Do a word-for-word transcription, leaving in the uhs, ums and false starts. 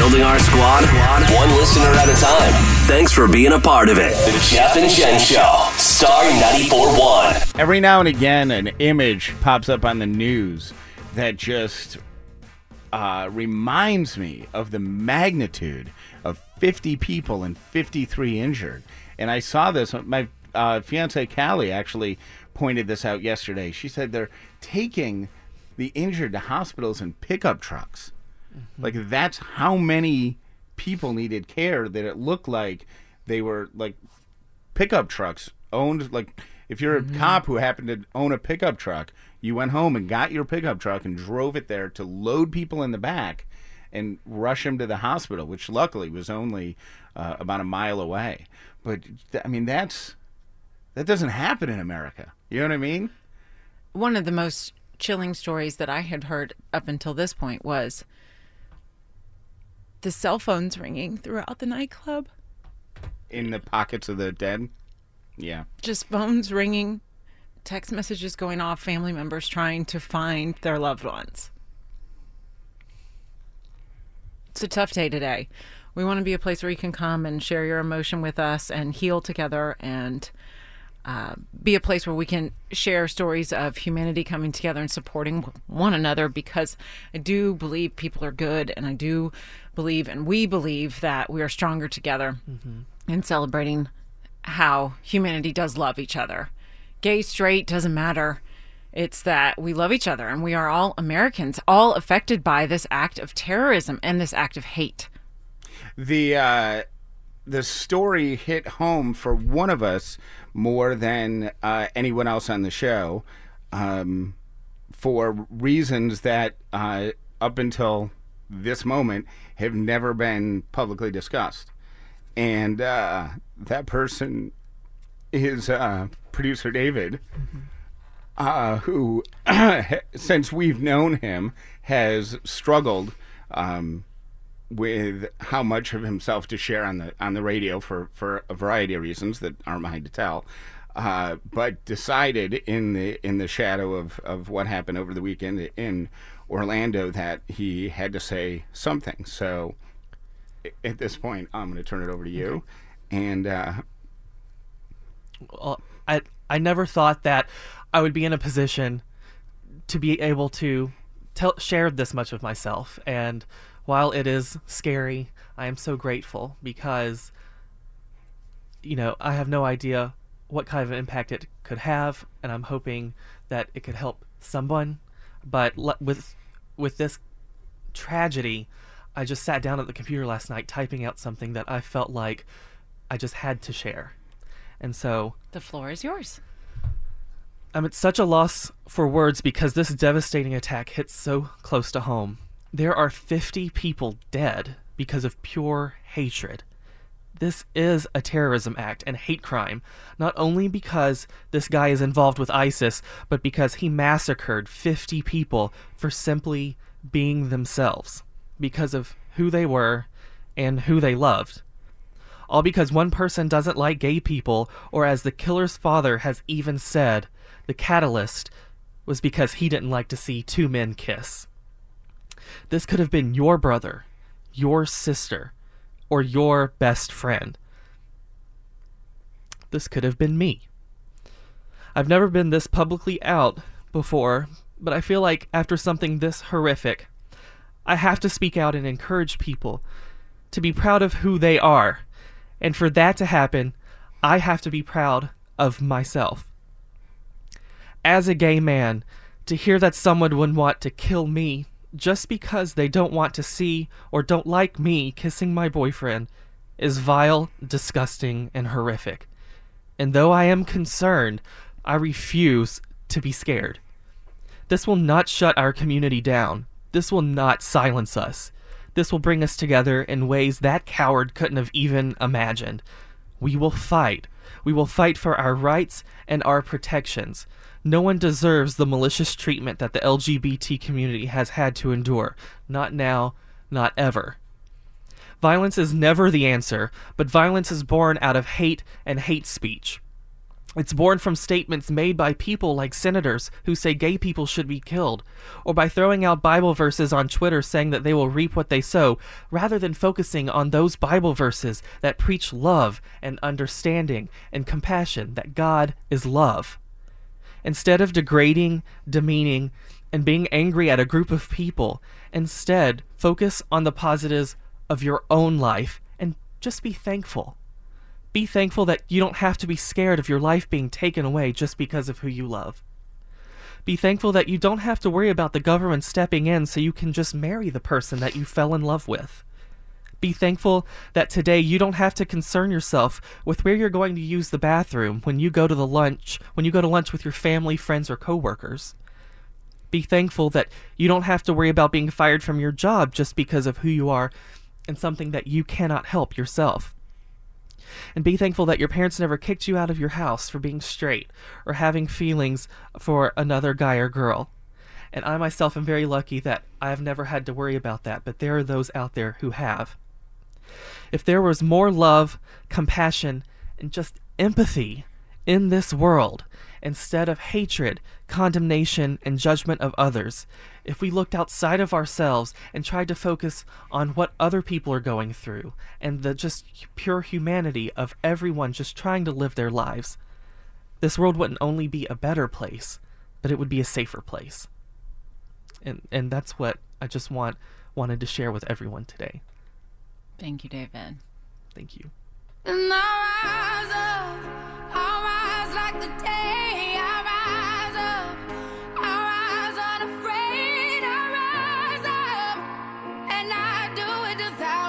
Building our squad, one listener at a time. Thanks for being a part of it. The Jeff and Jen Show, Star ninety-four point one. Every now and again, an image pops up on the news that just uh, reminds me of the magnitude of fifty people and fifty-three injured. And I saw this. My uh, fiance Callie actually pointed this out yesterday. She said they're taking the injured to hospitals in pickup trucks. Mm-hmm. Like, that's how many people needed care, that it looked like they were like pickup trucks owned. Like, if you're a mm-hmm. cop who happened to own a pickup truck, you went home and got your pickup truck and drove it there to load people in the back and rush them to the hospital, which luckily was only uh, about a mile away. But I mean, that's that doesn't happen in America. You know what I mean? One of the most chilling stories that I had heard up until this point was the cell phones ringing throughout the nightclub. In the pockets of the dead? Yeah. Just phones ringing, text messages going off, family members trying to find their loved ones. It's a tough day today. We want to be a place where you can come and share your emotion with us and heal together, and uh, be a place where we can share stories of humanity coming together and supporting one another, because I do believe people are good, and I do believe, and we believe, that we are stronger together mm-hmm. in celebrating how humanity does love each other. Gay, straight, doesn't matter. It's that we love each other, and we are all Americans, all affected by this act of terrorism and this act of hate. The uh, the story hit home for one of us more than uh, anyone else on the show, um, for reasons that uh, up until this moment have never been publicly discussed. And uh, that person is uh, producer David, mm-hmm. uh, who, since we've known him, has struggled um, with how much of himself to share on the on the radio for, for a variety of reasons that aren't mine to tell, uh, but decided in the in the shadow of, of what happened over the weekend in Orlando that he had to say something. So at this point, I'm going to turn it over to you. Okay. And uh, well, I I never thought that I would be in a position to be able to tell share this much of myself. And while it is scary, I am so grateful, because, you know, I have no idea what kind of impact it could have, and I'm hoping that it could help someone. But with with this tragedy, I just sat down at the computer last night typing out something that I felt like I just had to share. And so the floor is yours. I'm at such a loss for words, because this devastating attack hits so close to home. There are fifty people dead because of pure hatred. This is a terrorism act and hate crime, not only because this guy is involved with ISIS, but because he massacred fifty people for simply being themselves, because of who they were and who they loved. All because one person doesn't like gay people, or as the killer's father has even said, the catalyst was because he didn't like to see two men kiss. This could have been your brother, your sister, or your best friend. This could have been me. I've never been this publicly out before, but I feel like after something this horrific, I have to speak out and encourage people to be proud of who they are. And for that to happen, I have to be proud of myself. As a gay man, to hear that someone would want to kill me just because they don't want to see or don't like me kissing my boyfriend is vile, disgusting, and horrific. And though I am concerned, I refuse to be scared. This will not shut our community down. This will not silence us. This will bring us together in ways that coward couldn't have even imagined. We will fight. We will fight for our rights and our protections. No one deserves the malicious treatment that the L G B T community has had to endure. Not now, not ever. Violence is never the answer, but violence is born out of hate and hate speech. It's born from statements made by people like senators who say gay people should be killed, or by throwing out Bible verses on Twitter saying that they will reap what they sow, rather than focusing on those Bible verses that preach love and understanding and compassion, that God is love. Instead of degrading, demeaning, and being angry at a group of people, instead focus on the positives of your own life and just be thankful. Be thankful that you don't have to be scared of your life being taken away just because of who you love. Be thankful that you don't have to worry about the government stepping in so you can just marry the person that you fell in love with. Be thankful that today you don't have to concern yourself with where you're going to use the bathroom when you go to the lunch, when you go to lunch with your family, friends, or coworkers. Be thankful that you don't have to worry about being fired from your job just because of who you are and something that you cannot help yourself. And be thankful that your parents never kicked you out of your house for being straight or having feelings for another guy or girl. And I myself am very lucky that I have never had to worry about that, but there are those out there who have. If there was more love, compassion, and just empathy in this world, instead of hatred, condemnation, and judgment of others, if we looked outside of ourselves and tried to focus on what other people are going through and the just pure humanity of everyone just trying to live their lives, this world wouldn't only be a better place, but it would be a safer place. And and that's what I just want wanted to share with everyone today. Thank you, David. Thank you. And I rise up, I rise like the day, I rise up, I rise unafraid, I rise up, and I do it a thousand